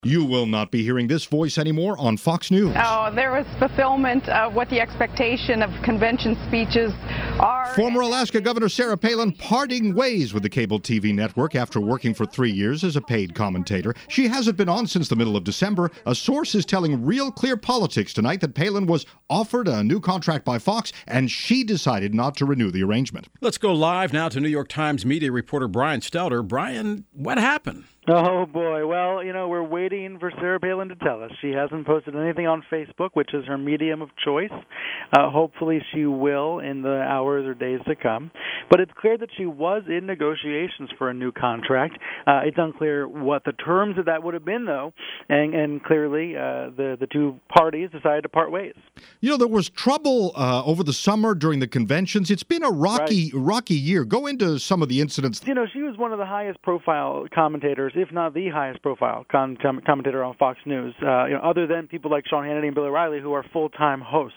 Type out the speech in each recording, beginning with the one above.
You will not be hearing this voice anymore on Fox News. Oh, there was fulfillment of what the expectation of convention speeches are. Former Alaska Governor Sarah Palin parting ways with the cable TV network after working for 3 years as a paid commentator. She hasn't been on since the middle of December. A source is telling Real Clear Politics tonight that Palin was offered a new contract by Fox, and she decided not to renew the arrangement. Let's go live now to New York Times media reporter Brian Stelter. Brian, what happened? Oh, boy. Well, we're waiting for Sarah Palin to tell us. She hasn't posted anything on Facebook, which is her medium of choice. Hopefully she will in the hours or days to come. But it's clear that she was in negotiations for a new contract. It's unclear what the terms of that would have been, though. And clearly the two parties decided to part ways. There was trouble over the summer during the conventions. It's been a rocky year. Go into some of the incidents. She was one of the highest profile commentators, if not the highest profile commentator on Fox News, other than people like Sean Hannity and Bill O'Reilly, who are full-time hosts.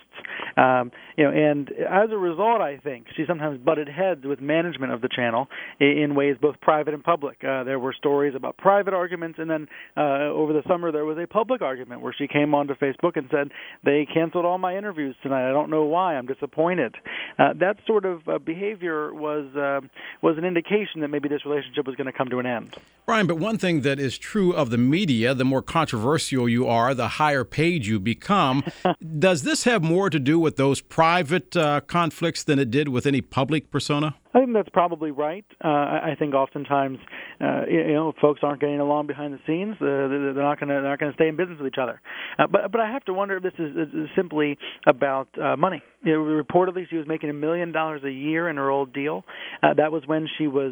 And as a result, I think she sometimes butted heads with management of the channel in ways both private and public. There were stories about private arguments, and then over the summer there was a public argument where she came onto Facebook and said, "They canceled all my interviews tonight. I don't know why. I'm disappointed." That sort of behavior was an indication that maybe this relationship was going to come to an end. Brian, but one thing that is true of the media, the more controversial you are, the higher paid you become. Does this have more to do with those private conflicts than it did with any public persona? I think that's probably right. I think oftentimes, folks aren't getting along behind the scenes. They're not going to stay in business with each other. But I have to wonder if this is simply about money. Reportedly, she was making $1 million a year in her old deal. That was when she was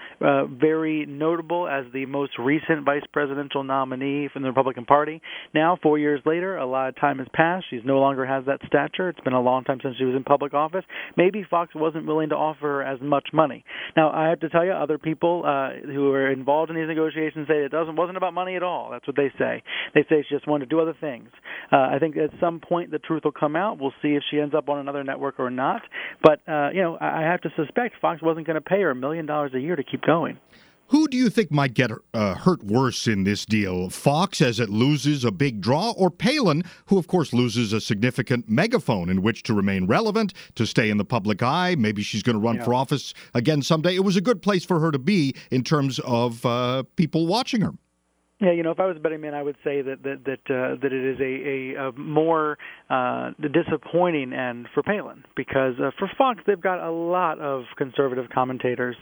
very notable as the most recent vice presidential nominee from the Republican Party. Now, 4 years later, a lot of time has passed. She no longer has that stature. It's been a long time since she was in public office. Maybe Fox wasn't willing to offer her as much money. Now, I have to tell you, other people who are involved in these negotiations say it wasn't about money at all. That's what they say. They say she just wanted to do other things. I think at some point the truth will come out. We'll see if she ends up on another network or not. But, I have to suspect Fox wasn't going to pay her $1 million a year to keep going. Who do you think might get hurt worse in this deal? Fox, as it loses a big draw, or Palin, who, of course, loses a significant megaphone in which to remain relevant, to stay in the public eye? Maybe she's going to run for office again someday. It was a good place for her to be in terms of people watching her. Yeah, if I was a betting man, I would say that it is a more disappointing end for Palin, because for Fox they've got a lot of conservative commentators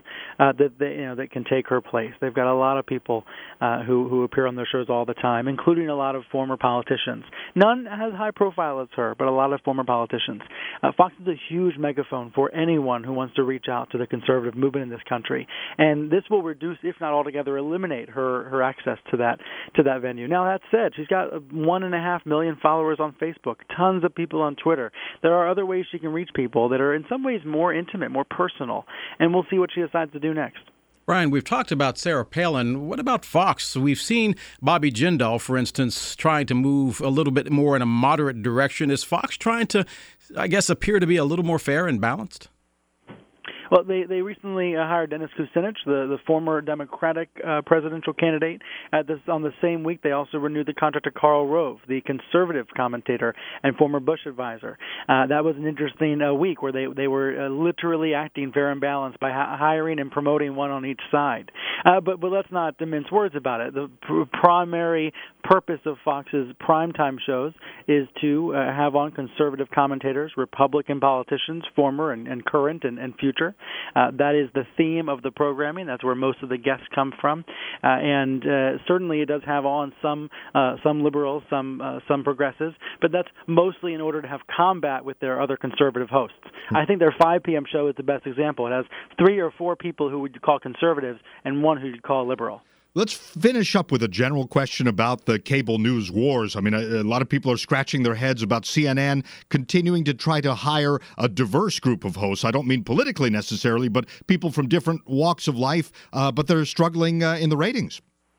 that can take her place. They've got a lot of people who appear on their shows all the time, including a lot of former politicians. None as high profile as her, but a lot of former politicians. Fox is a huge megaphone for anyone who wants to reach out to the conservative movement in this country, and this will reduce, if not altogether eliminate, her access to that venue. Now, that said, she's got 1.5 million followers on Facebook, tons of people on Twitter. There are other ways she can reach people that are in some ways more intimate, more personal, and we'll see what she decides to do next. Brian, we've talked about Sarah Palin. What about Fox? We've seen Bobby Jindal, for instance, trying to move a little bit more in a moderate direction. Is Fox trying to, appear to be a little more fair and balanced? Well, they recently hired Dennis Kucinich, the former Democratic presidential candidate. On the same week, they also renewed the contract to Karl Rove, the conservative commentator and former Bush advisor. That was an interesting week where they were literally acting fair and balanced by hiring and promoting one on each side. But let's not mince words about it. The primary purpose of Fox's primetime shows is to have on conservative commentators, Republican politicians, former and current and future. That is the theme of the programming. That's where most of the guests come from, and certainly it does have on some liberals, some progressives, but that's mostly in order to have combat with their other conservative hosts. I think their 5 p.m. show is the best example. It has 3 or 4 people who would call conservatives and 1 who you'd call liberal. Let's finish up with a general question about the cable news wars. I mean, a lot of people are scratching their heads about CNN continuing to try to hire a diverse group of hosts. I don't mean politically necessarily, but people from different walks of life, but they're struggling in the ratings.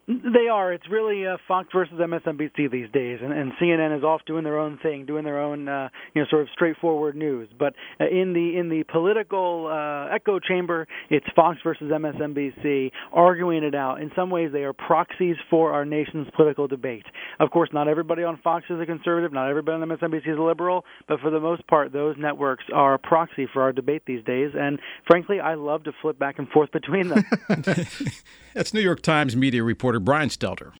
They are. It's really Fox versus MSNBC these days, and CNN is off doing their own thing, doing their own, sort of straightforward news. But in the political echo chamber, it's Fox versus MSNBC arguing it out. In some ways, they are proxies for our nation's political debate. Of course, not everybody on Fox is a conservative, not everybody on MSNBC is a liberal, but for the most part, those networks are a proxy for our debate these days. And frankly, I love to flip back and forth between them. That's New York Times media reporter Brian Stelter.